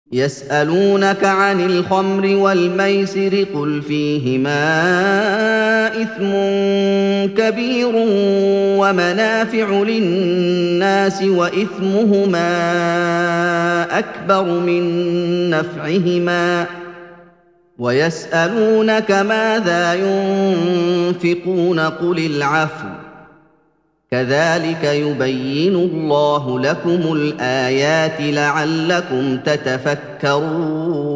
يسألونك عن الخمر والميسر قل فيهما إثم كبير ومنافع للناس وإثمهما أكبر من نفعهما ويسألونك ماذا ينفقون قل العفو كذلك يبين الله لكم الآيات لعلكم تتفكرون